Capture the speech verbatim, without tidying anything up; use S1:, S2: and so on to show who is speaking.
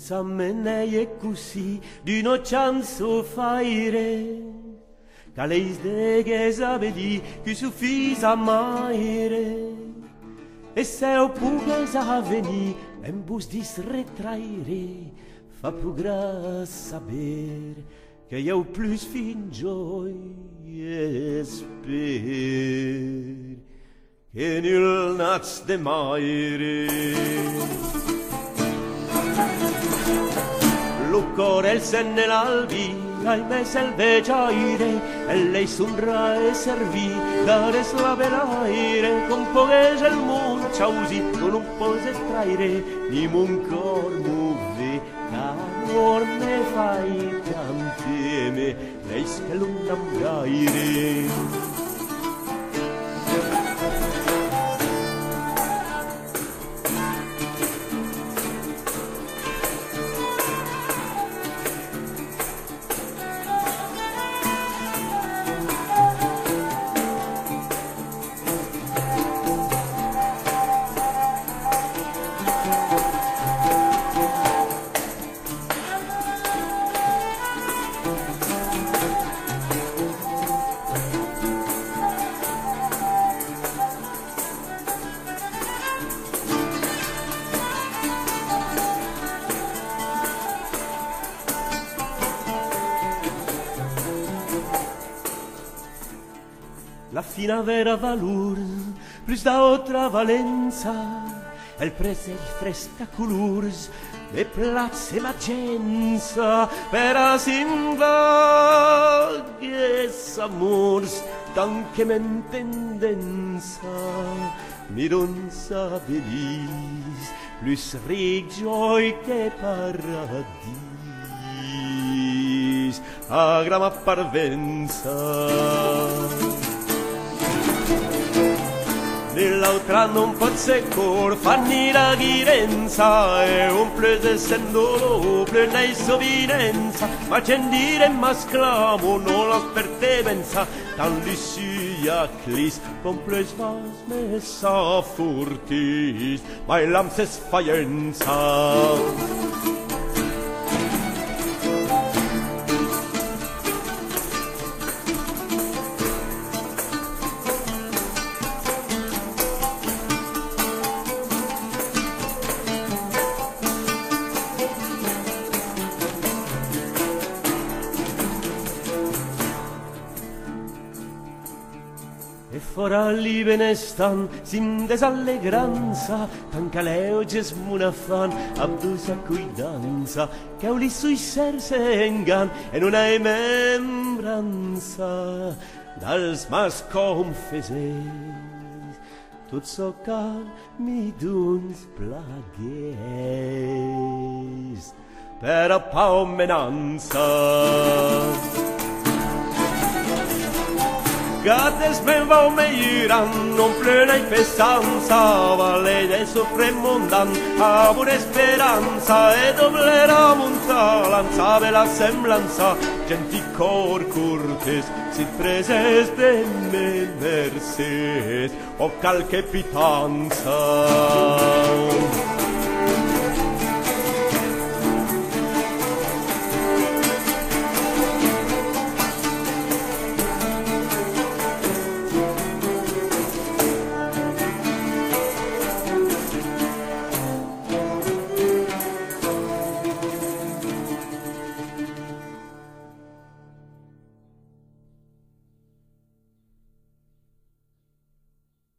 S1: senza me ne è così d'uno chance faire che lei che sapedi che suffisa maire e se ho pure sa veni en bus dis retraire fa più gra saber che io plus fin joy e sper che nul nats de maire Lucor el sen nell'albi ai me selveggiaire e lei sunra e servì dare slaveraire con poche il mondo ciausi con un po' estraire di mon cor muove amor me fai canteme lei scalunam gaire La fina vera valor, plus da otra valenza, el preser fresca colors, de plats e magenza, per asimva che amors, tanque men tendenza, mi non sabelis, plus ric joy che paradis, a grama parvenza. Nell'altra non pozze cor fanni la ghirenza e un plus essendo plus nei sovinenza ma cendire ma sclamo non la pertevenza tan lissia clis con plus vas messa furtis ma il lamses faenza E fora li benestan, sim desallegranza, tanca leo gesmuna fan, abdusa cuidanza, che uli sui ser se engan, e non hai membranza, dals mas confeses, tot so cal mi duns plagues, per apaumenanza. Gates men va meiran, non plena in pesanza, vale de sofremondan, a buona speranza, e doblerà monta, lanzave la semblanza, genti cor curtes, si preses de me merces, o calche pitanza.